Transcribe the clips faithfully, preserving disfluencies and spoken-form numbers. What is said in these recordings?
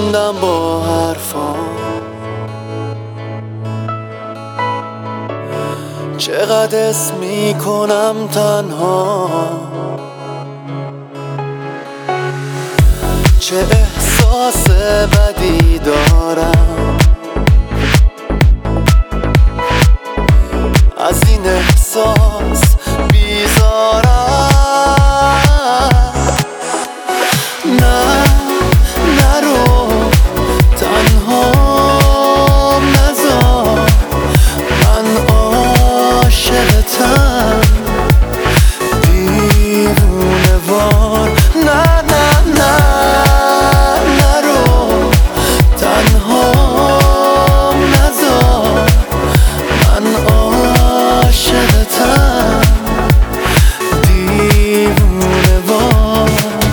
موندم با حرفام، چقدر اسم میکنم تنها، چه احساس بدی دارم از این احساس بیزارم. نه نرو تنهام نذار، من عاشقتم دیوونه وار. نه نه نه نرو تنهام نذار، من عاشقتم دیوونه وار.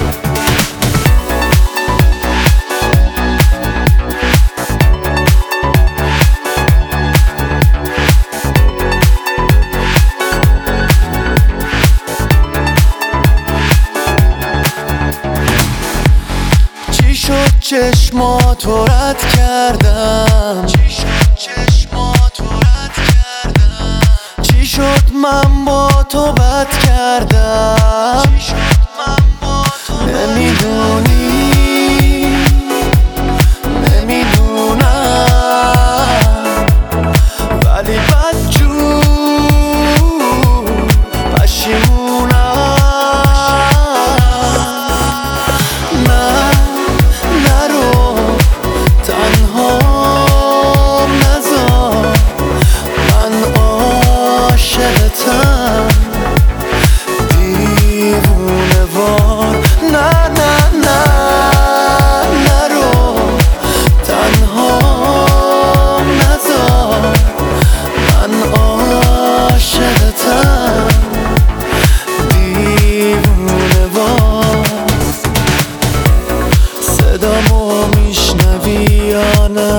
چی شد چشماتو رد کردم، چی شد چشماتو رد کردم، چی شد من با تو بد کردم، چی شد من با تو نمیدونی نمیدونم، ولی بدجور پشیمونم. نه نرو تنهام نذار، من عاشقتم دیوونه وار. نه نه نه نرو تنهام نذار، من عاشقتم دیوونه وار. صدامو میشنوی یا نه؟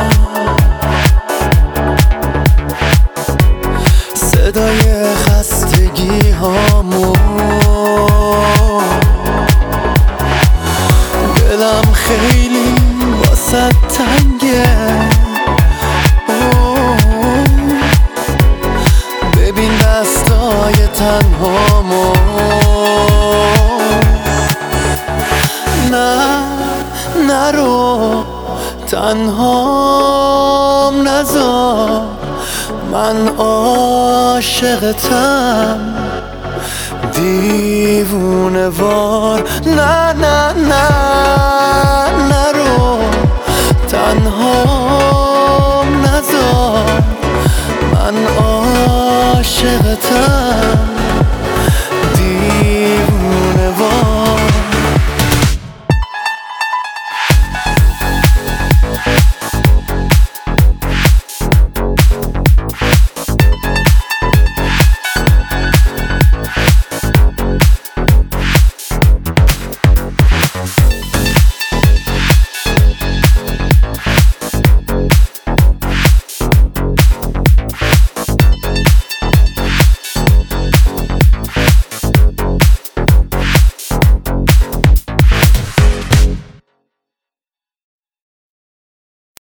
صدای خستگی هامو، دلم خیلی واسه تنگه. ببین دستای تنهامو. نه نرو تنهام نذار، من عاشقتم دیوونه وار. نه نه نه